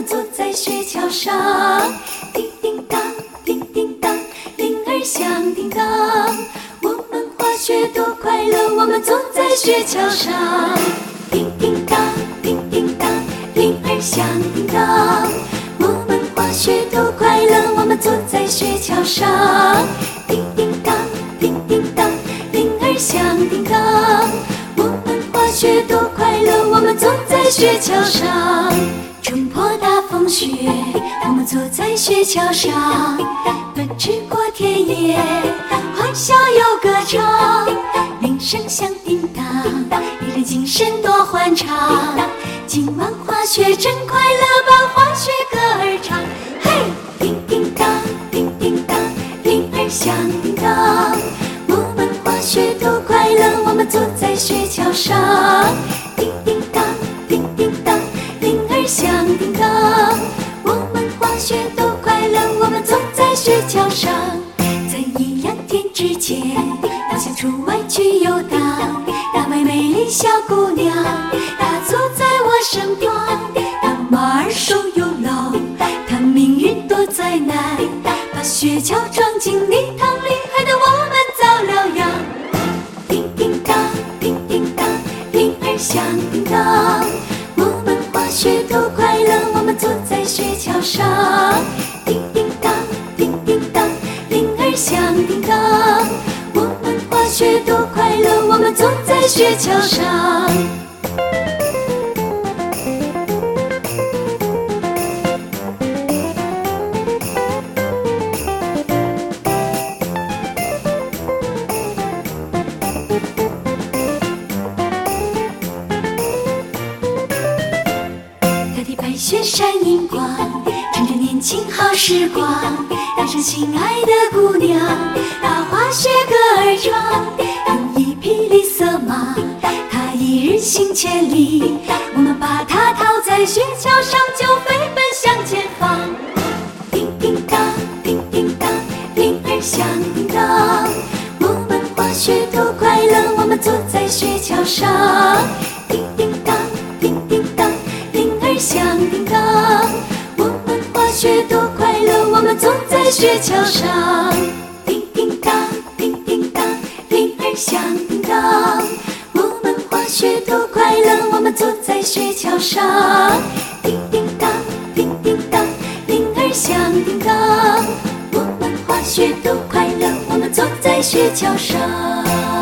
坐在雪橇上。叮叮当，叮叮当，铃儿响叮当，我们滑雪多快乐，我们坐在雪橇上。叮叮当，叮叮当，铃儿响叮当，我们滑雪多快乐，我们坐在雪橇上。叮叮当，叮叮当，铃儿响叮当，我们滑雪多快乐，我们坐在雪橇上。冲破大风雪，我们坐在雪橇上，奔驰过田野，欢笑又歌唱，铃声响叮当，一人精神多欢畅。今晚滑雪真快乐，把滑雪歌儿唱。嘿，叮叮当，叮叮当，铃儿响叮当，我们滑雪多快乐，我们坐在雪橇上。叮叮当，叮叮当，铃儿响叮当，我们滑雪多快乐，我们坐在雪橇上。在一两天之前，到乡出外去游荡，那位美丽小姑娘，她坐在我身旁。当马儿手又老，她命运多灾难，把雪橇撞进泥塘里，害得我们遭了殃。叮叮当，叮叮当，铃儿响叮当，我们滑雪多快乐，我们坐在雪橇上。叮叮当，叮叮当，铃儿响叮当，我们滑雪多快乐，我们坐在雪橇上。雪山银光，趁着年轻好时光，带上心爱的姑娘，把滑雪歌儿唱。有一匹绿色马，它一日行千里，我们把它套在雪橇上，就飞奔向前方。叮叮当，叮叮当，铃儿响叮当，我们滑雪多快乐，我们坐在雪橇上。叮叮当，叮叮当，铃儿响叮当，我们滑雪多快乐，我们坐在雪橇上。叮叮当，叮叮当，铃儿响叮当，我们滑雪多快乐，我们坐在雪橇上。叮叮当，叮叮当，铃儿响叮当，我们滑雪多快乐，我们坐在雪橇上。